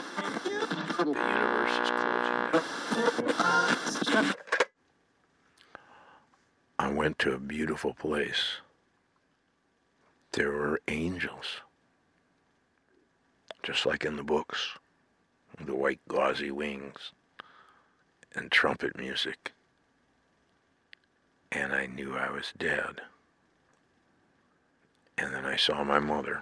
The universe is closing down. I went to a beautiful place. There were angels, just like in the books, the white gauzy wings and trumpet music. And I knew I was dead. And then I saw my mother,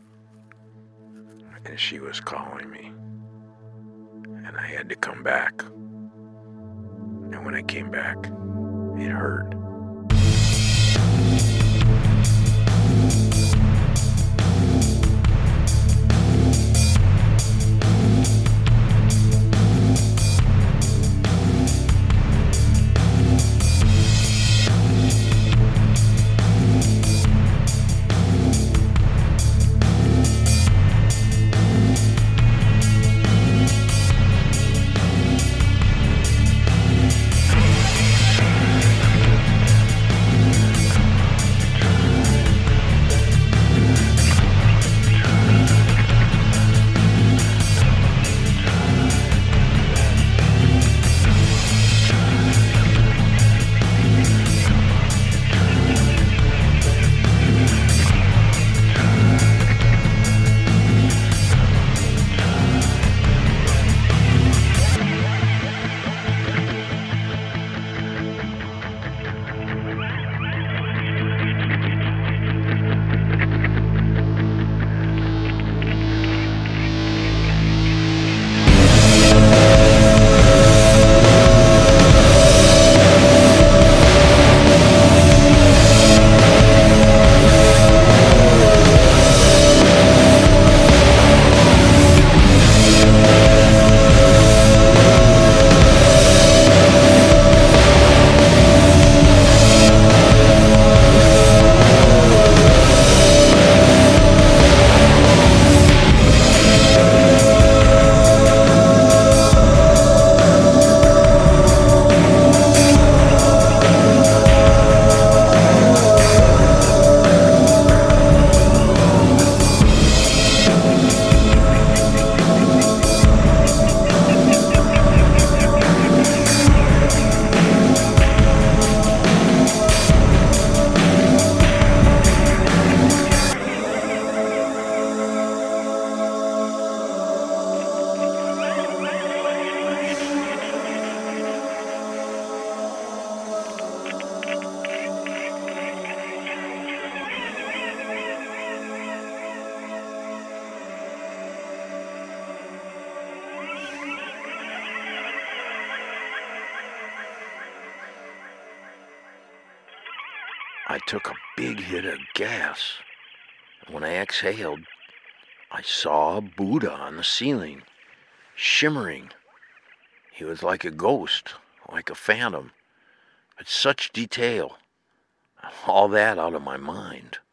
and she was calling me. And I had to come back. And when I came back, it hurt. I took a big hit of gas. When I exhaled, I saw a Buddha on the ceiling, shimmering. He was like a ghost, like a phantom, but such detail. All that out of my mind.